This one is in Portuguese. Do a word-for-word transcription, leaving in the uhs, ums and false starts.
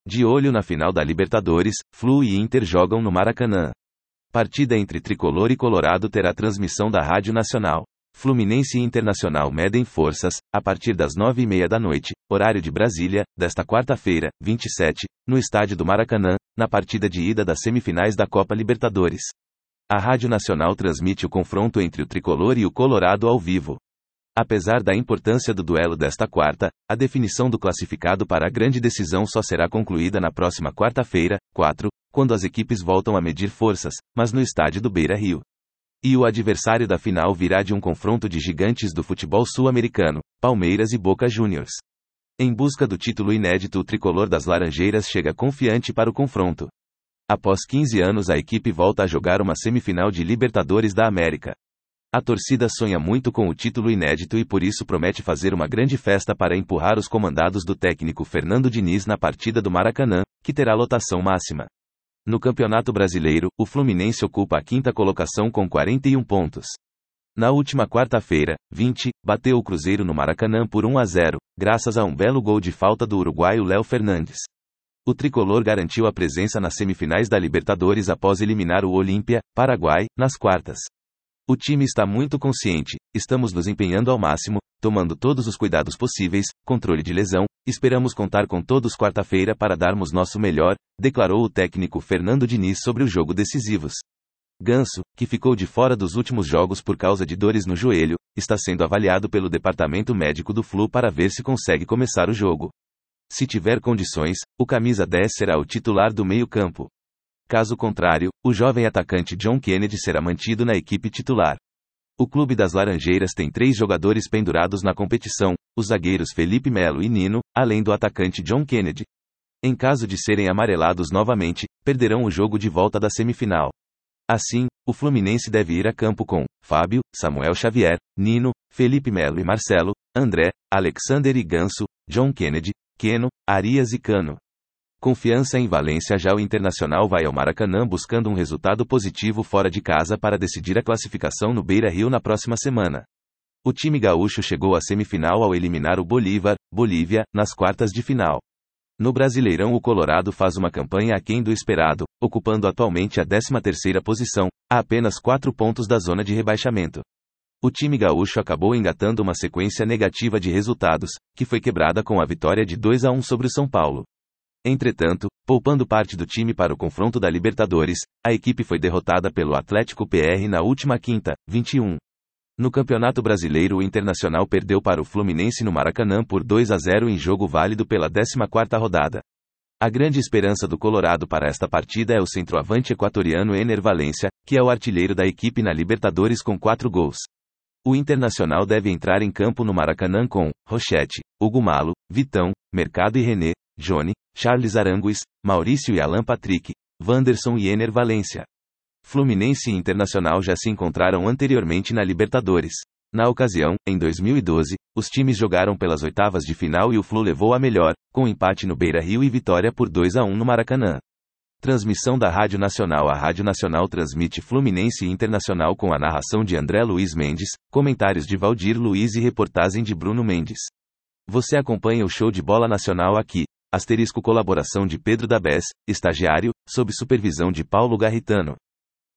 De olho na final da Libertadores, Flu e Inter jogam no Maracanã. Partida entre Tricolor e Colorado terá transmissão da Rádio Nacional. Fluminense e Internacional medem forças, a partir das nove e meia da noite, horário de Brasília, desta quarta-feira, vinte e sete, no estádio do Maracanã, na partida de ida das semifinais da Copa Libertadores. A Rádio Nacional transmite o confronto entre o Tricolor e o Colorado ao vivo. Apesar da importância do duelo desta quarta, a definição do classificado para a grande decisão só será concluída na próxima quarta-feira, quatro, quando as equipes voltam a medir forças, mas no estádio do Beira-Rio. E o adversário da final virá de um confronto de gigantes do futebol sul-americano, Palmeiras e Boca Juniors. Em busca do título inédito, o tricolor das Laranjeiras chega confiante para o confronto. Após quinze anos, a equipe volta a jogar uma semifinal de Libertadores da América. A torcida sonha muito com o título inédito e por isso promete fazer uma grande festa para empurrar os comandados do técnico Fernando Diniz na partida do Maracanã, que terá lotação máxima. No Campeonato Brasileiro, o Fluminense ocupa a quinta colocação com quarenta e um pontos. Na última quarta-feira, vinte, bateu o Cruzeiro no Maracanã por um a zero, graças a um belo gol de falta do uruguaio Léo Fernandes. O tricolor garantiu a presença nas semifinais da Libertadores após eliminar o Olímpia, Paraguai, nas quartas. O time está muito consciente, estamos nos empenhando ao máximo, tomando todos os cuidados possíveis, controle de lesão, esperamos contar com todos quarta-feira para darmos nosso melhor, declarou o técnico Fernando Diniz sobre o jogo decisivos. Ganso, que ficou de fora dos últimos jogos por causa de dores no joelho, está sendo avaliado pelo departamento médico do Flu para ver se consegue começar o jogo. Se tiver condições, o camisa dez será o titular do meio-campo. Caso contrário, o jovem atacante John Kennedy será mantido na equipe titular. O Clube das Laranjeiras tem três jogadores pendurados na competição, os zagueiros Felipe Melo e Nino, além do atacante John Kennedy. Em caso de serem amarelados novamente, perderão o jogo de volta da semifinal. Assim, o Fluminense deve ir a campo com Fábio, Samuel Xavier, Nino, Felipe Melo e Marcelo, André, Alexander e Ganso, John Kennedy, Keno, Arias e Cano. Confiança em Valência. Já o Internacional vai ao Maracanã buscando um resultado positivo fora de casa para decidir a classificação no Beira-Rio na próxima semana. O time gaúcho chegou à semifinal ao eliminar o Bolívar, Bolívia, nas quartas de final. No Brasileirão, o Colorado faz uma campanha aquém do esperado, ocupando atualmente a décima terceira posição, a apenas quatro pontos da zona de rebaixamento. O time gaúcho acabou engatando uma sequência negativa de resultados, que foi quebrada com a vitória de dois a um sobre o São Paulo. Entretanto, poupando parte do time para o confronto da Libertadores, a equipe foi derrotada pelo Atlético P R na última quinta, vinte e um. No Campeonato Brasileiro, o Internacional perdeu para o Fluminense no Maracanã por dois a zero em jogo válido pela décima quarta rodada. A grande esperança do Colorado para esta partida é o centroavante equatoriano Ener Valência, que é o artilheiro da equipe na Libertadores com quatro gols. O Internacional deve entrar em campo no Maracanã com Rochete, Hugo Malo, Vitão, Mercado e René, Johnny, Charles Arangues, Maurício e Alan Patrick, Wanderson e Ener Valência. Fluminense e Internacional já se encontraram anteriormente na Libertadores. Na ocasião, em dois mil e doze, os times jogaram pelas oitavas de final e o Flu levou a melhor, com empate no Beira-Rio e vitória por dois a um no Maracanã. Transmissão da Rádio Nacional. A Rádio Nacional transmite Fluminense e Internacional com a narração de André Luiz Mendes, comentários de Valdir Luiz e reportagem de Bruno Mendes. Você acompanha o show de bola nacional aqui. Asterisco colaboração de Pedro Dabés, estagiário, sob supervisão de Paulo Garritano.